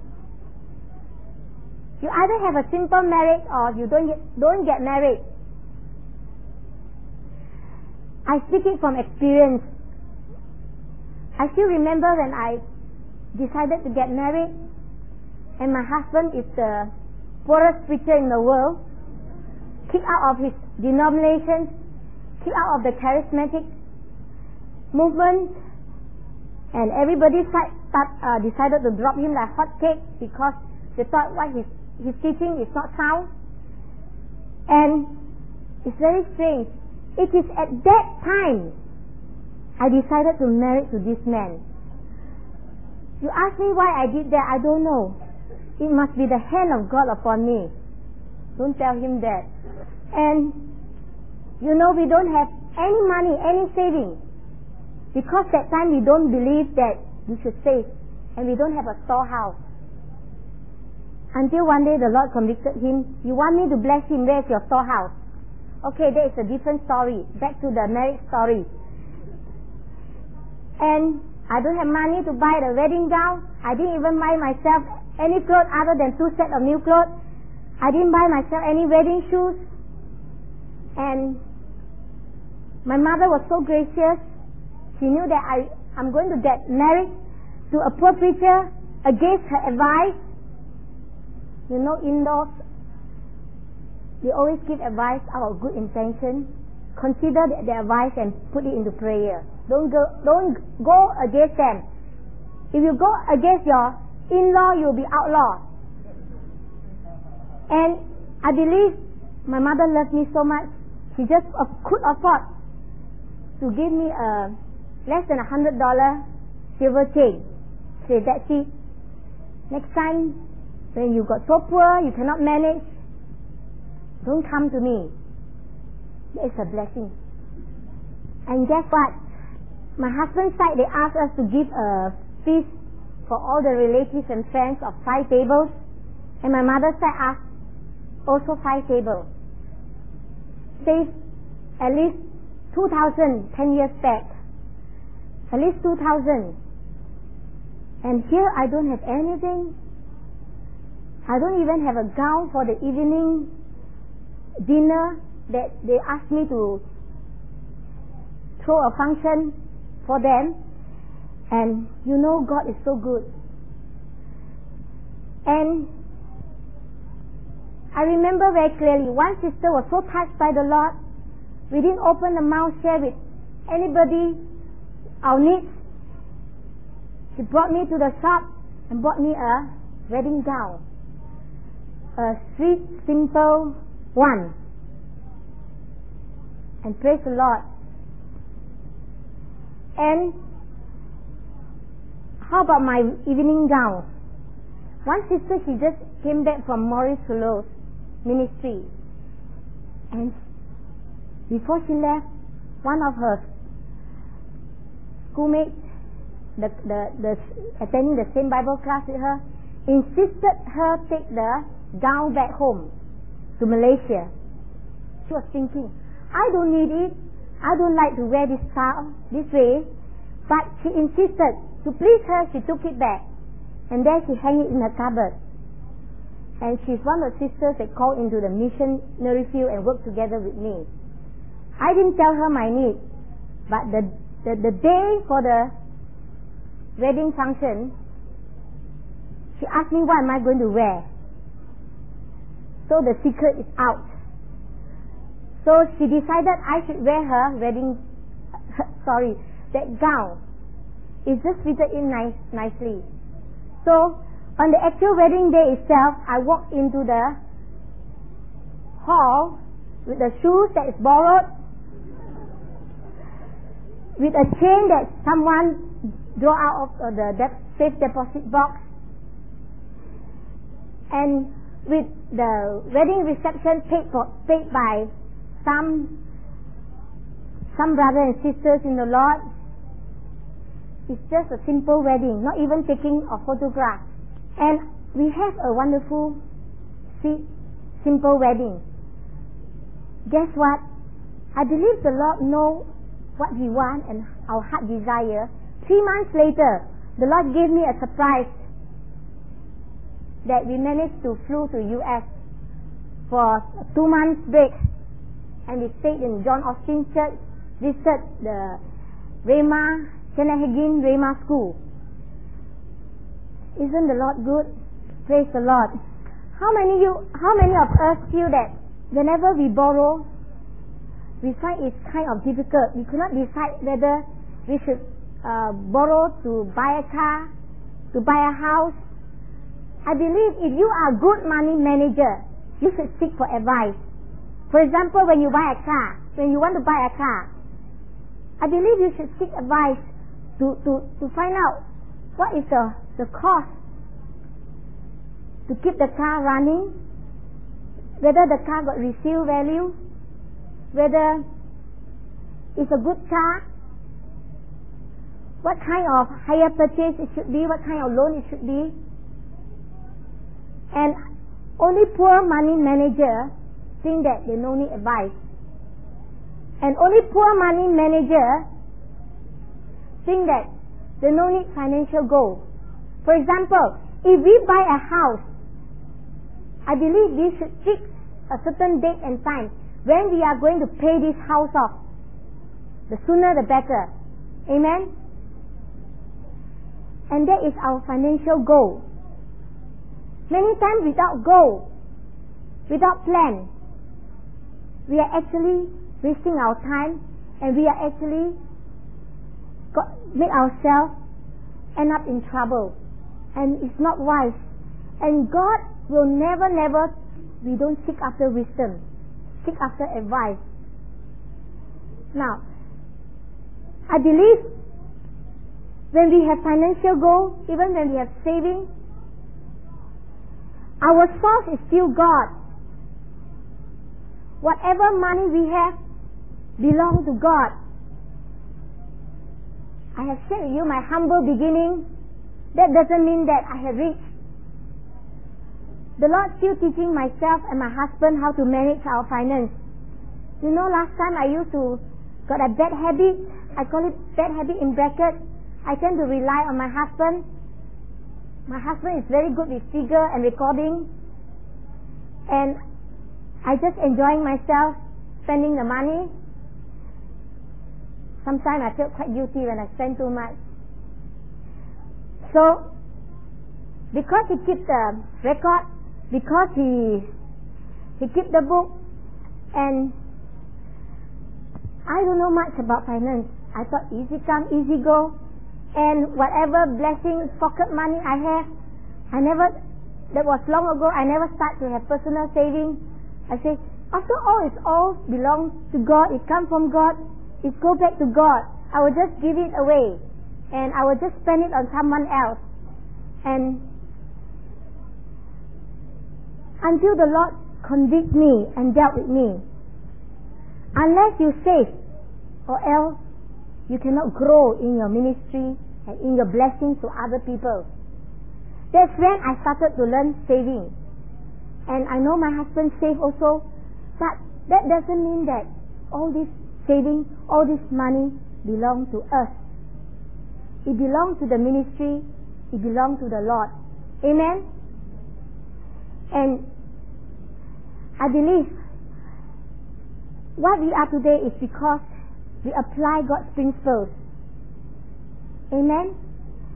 You either have a simple marriage or you don't get, don't get married. I speak it from experience. I still remember when I decided to get married, and my husband is the poorest preacher in the world, kicked out of his denomination, kicked out of the charismatic movement, and everybody start, start, uh, decided to drop him like hotcakes because they thought what his his teaching is not sound. And it's very strange. It is at that time I decided to marry to this man. You ask me why I did that, I don't know. It must be the hand of God upon me. Don't tell him that. And you know, we don't have any money, any saving, because that time we don't believe that we should save, and we don't have a storehouse. Until one day the Lord convicted him, you want me to bless him, where's your storehouse? Okay, that is a different story. Back to the marriage story. And I don't have money to buy the wedding gown. I didn't even buy myself any clothes other than two sets of new clothes. I didn't buy myself any wedding shoes. And my mother was so gracious. She knew that I, I'm going to get married to a poor preacher against her advice. You know, in-laws, they always give advice out of good intention. Consider the, the advice and put it into prayer. Don't go, don't go against them. If you go against your in-law, you'll be outlawed. And I believe my mother loved me so much, she just uh, could afford to give me a less than a hundred dollar silver chain. Say, that's it. Next time, when you got so poor, you cannot manage, don't come to me. It's a blessing. And guess what? My husband's side, they asked us to give a feast for all the relatives and friends of five tables, and my mother's side asked also five tables. Saved at least two thousand ten years back. At least two thousand. And here I don't have anything. I don't even have a gown for the evening dinner that they asked me to throw a function for them. And you know, God is so good. And I remember very clearly, one sister was so touched by the Lord, we didn't open the mouth, share with anybody our needs. She brought me to the shop and bought me a wedding gown. A sweet, simple one. And praise the Lord. And how about my evening gown? One sister, she just came back from Maurice Fuller's ministry. And before she left, one of her schoolmates, the, the, the, attending the same Bible class with her, insisted her take the gown back home to Malaysia. She was thinking, I don't need it, I don't like to wear this style this way, but she insisted. To please her, she took it back. and there she hang it in her cupboard. And she's one of the sisters that called into the missionary field and worked together with me. I didn't tell her my need, but the, the, the day for the wedding function, she asked me what am I going to wear. So the secret is out. So she decided I should wear her wedding, sorry, that gown. It just fitted in nice, nicely. So on the actual wedding day itself, I walked into the hall with the shoes that is borrowed, with a chain that someone draw out of the de- safe deposit box, and with the wedding reception paid for, paid by some some brothers and sisters in the Lord. It's just a simple wedding, not even taking a photograph. And we have a wonderful, sweet, simple wedding. Guess what? I believe the Lord knows what we want and our heart desire. Three months later, the Lord gave me a surprise that we managed to flew to U S for a two months break, and we stayed in John Austin Church, visited the Rhema, Kenahagin Rhema School. Isn't the Lord good? Praise the Lord. How many you? How many of us feel that whenever we borrow, we find it kind of difficult. We could not decide whether we should uh, borrow to buy a car, to buy a house. I believe if you are a good money manager, you should seek for advice. For example, when you buy a car, when you want to buy a car, I believe you should seek advice to, to, to find out what is the, the cost to keep the car running, whether the car got resale value, whether it's a good car, what kind of hire purchase it should be, what kind of loan it should be. And only poor money manager think that they don't need advice. And only poor money manager think that they don't need financial goals. For example, if we buy a house, I believe we should fix a certain date and time when we are going to pay this house off. The sooner the better. Amen? And that is our financial goal. Many times without goal, without plan, we are actually wasting our time, and we are actually got, make ourselves end up in trouble. And it's not wise. And God will never, never, we don't seek after wisdom, seek after advice. Now, I believe when we have financial goals, even when we have saving, our source is still God. Whatever money we have belongs to God. I have shared with you my humble beginning. That doesn't mean that I have reached. The Lord still teaching myself and my husband how to manage our finance. You know, last time I used to got a bad habit. I call it bad habit in bracket. I tend to rely on my husband. My husband is very good with figure and recording, and I just enjoying myself spending the money. Sometimes I feel quite guilty when I spend too much. So, because he keeps the record, because he he keeps the book, and I don't know much about finance. I thought easy come, easy go, and whatever blessings, pocket money I have, I never, that was long ago, I never start to have personal savings. I say, after all, it all belongs to God, it comes from God, it go back to God. I will just give it away, and I will just spend it on someone else. And until the Lord convict me and dealt with me, unless you save, or else you cannot grow in your ministry and in your blessings to other people. That's when I started to learn saving. And I know my husband save also, but that doesn't mean that all this saving, all this money belong to us. It belongs to the ministry, it belongs to the Lord. Amen? And I believe what we are today is because we apply God's principles. Amen?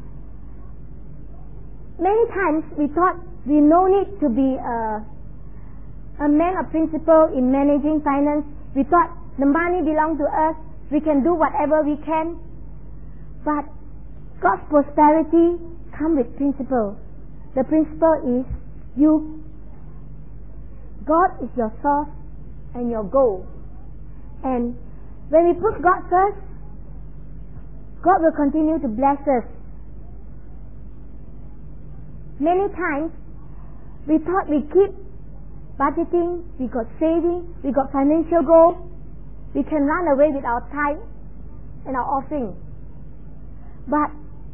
Many times we thought we no need to be a, a man of principle in managing finance. We thought the money belongs to us. We can do whatever we can. But God's prosperity comes with principle. The principle is you. God is your source and your goal. And when we put God first, God will continue to bless us. Many times we thought we keep budgeting, we got saving, we got financial goals, we can run away with our tithe and our offering. But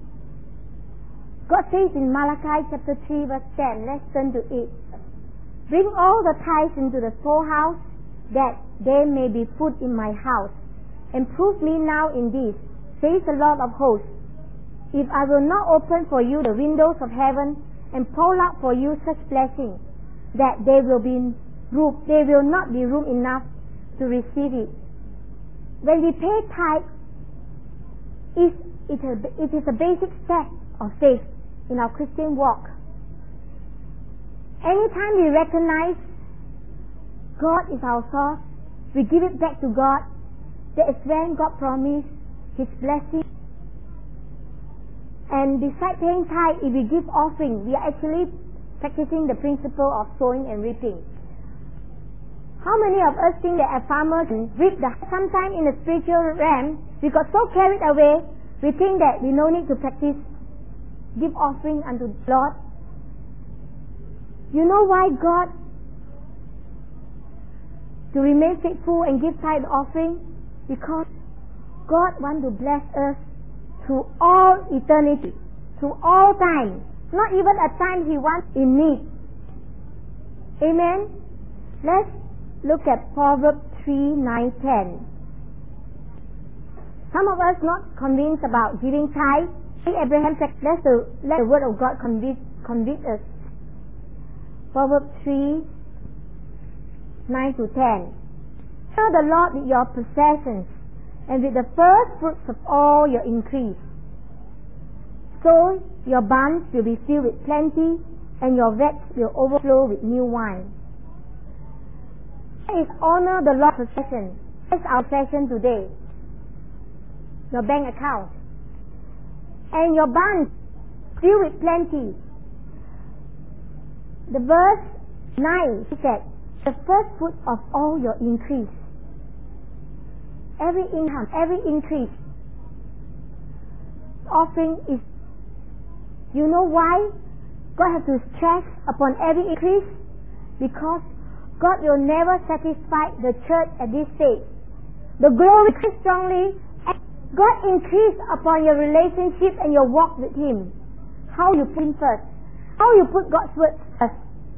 God says in Malachi chapter three verse ten, let's turn to it. Bring all the tithes into the storehouse, that there may be food in my house. And prove me now in this, says the Lord of hosts, if I will not open for you the windows of heaven and pour out for you such blessings, that there will be room, there will not be room enough to receive it. When we pay tithe, it, it, it is a basic step of faith in our Christian walk. Anytime we recognize God is our source, we give it back to God, that is when God promised His blessing. And besides paying tithe, if we give offering, we are actually practicing the principle of sowing and reaping. How many of us think that as farmers reap the sometime in the spiritual realm, we got so carried away, we think that we no need to practice give offering unto the Lord. You know why God to remain faithful and give tithe offering? Because God wants to bless us through all eternity, through all time. Not even a time He wants in need. Amen? Let's look at Proverbs three, nine, ten. Some of us not convinced about giving tithe. Abraham said, let the, let the word of God convict, convict us. Proverbs three, nine to ten. Honor the Lord with your possessions, and with the first fruits of all your increase. So your barns will be filled with plenty, and your vats will overflow with new wine. That is honor the Lord's possession. That's our possession today. Your bank account. And your barns filled with plenty. The verse nine said, the first fruit of all your increase. Every income, every increase, offering is, you know why God has to stress upon every increase? Because God will never satisfy the church at this stage. The glory increase strongly, and God increase upon your relationship and your walk with Him. How you put Him first. How you put God's word first.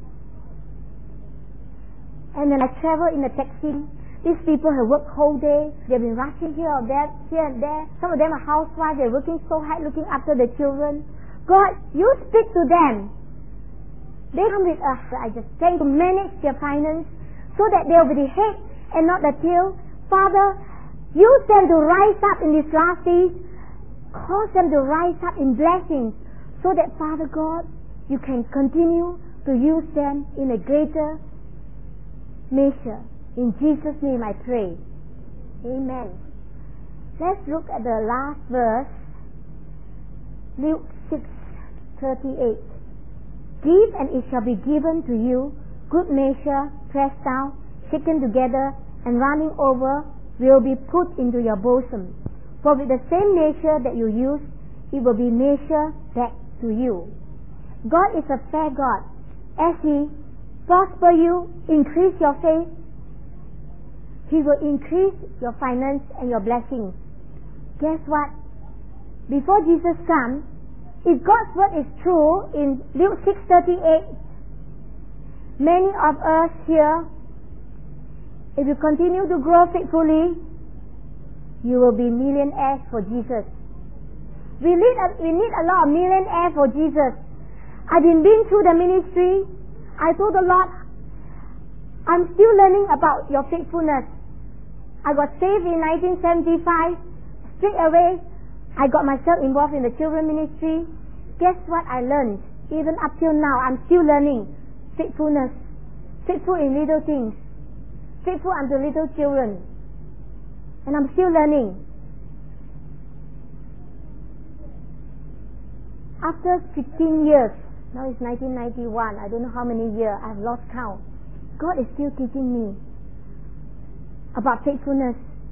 And when I travel in the taxi, these people have worked whole day. They've been rushing here or there, here and there. Some of them are housewives. They're working so hard looking after the children. God, you speak to them. They come with us. I just try to manage their finance so that they'll be the head and not the tail. Father, use them to rise up in these last days. Cause them to rise up in blessings so that, Father God, you can continue to use them in a greater measure. In Jesus' name I pray. Amen. Let's look at the last verse. Luke six thirty-eight. Give and it shall be given to you, good measure, pressed down, shaken together, and running over will be put into your bosom. For with the same measure that you use, it will be measured back to you. God is a fair God. As He prosper you, increase your faith, He will increase your finance and your blessings. Guess what? Before Jesus comes, if God's word is true in Luke six thirty-eight, many of us here, if you continue to grow faithfully, you will be millionaires for Jesus. We need a, we need a lot of millionaires for Jesus. I've been been through the ministry. I told the Lord, I'm still learning about your faithfulness. I got saved in nineteen seventy-five. Straight away, I got myself involved in the children ministry. Guess what I learned? Even up till now, I'm still learning faithfulness. Faithful in little things. Faithful unto little children. And I'm still learning. After fifteen years, now it's nineteen ninety-one, I don't know how many years, I've lost count. God is still teaching me about faithfulness.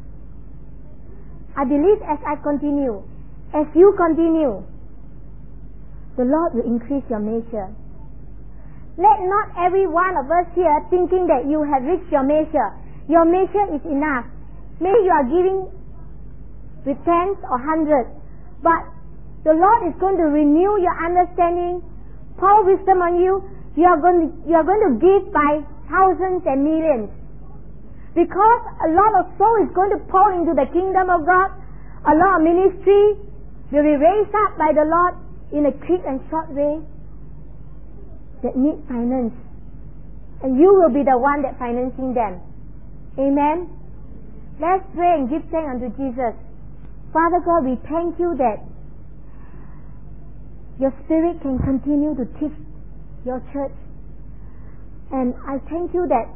I believe as I continue, as you continue, the Lord will increase your measure. Let not every one of us here thinking that you have reached your measure. Your measure is enough. Maybe you are giving with tens or hundreds, but the Lord is going to renew your understanding, pour wisdom on you. You are going to, you are going to give by thousands and millions. Because a lot of soul is going to pour into the kingdom of God. A lot of ministry will be raised up by the Lord in a quick and short way that need finance. And you will be the one that financing them. Amen. Let's pray and give thanks unto Jesus. Father God, we thank you that your Spirit can continue to teach your church. And I thank you that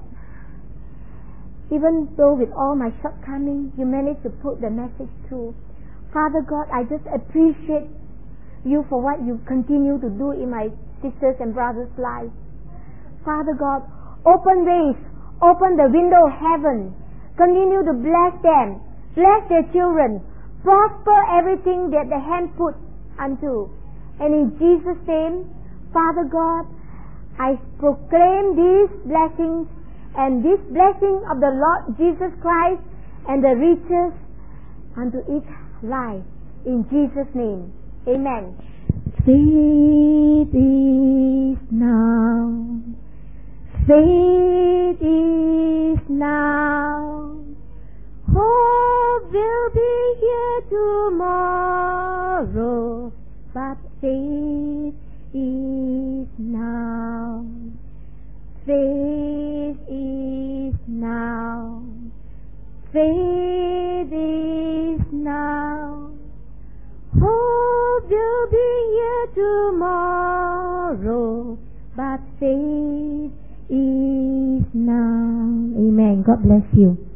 even though with all my shortcomings, you managed to put the message through. Father God, I just appreciate you for what you continue to do in my sisters and brothers' lives. Father God, open ways, open the window of heaven. Continue to bless them, bless their children, prosper everything that the hand put unto. And in Jesus' name, Father God, I proclaim these blessings and this blessing of the Lord Jesus Christ and the riches unto each life. In Jesus' name, amen. Faith is now. Faith is now. Hope will be here tomorrow, but faith is now. Faith is now. Faith is now. Hope will be here tomorrow, but faith is now. Amen. God bless you.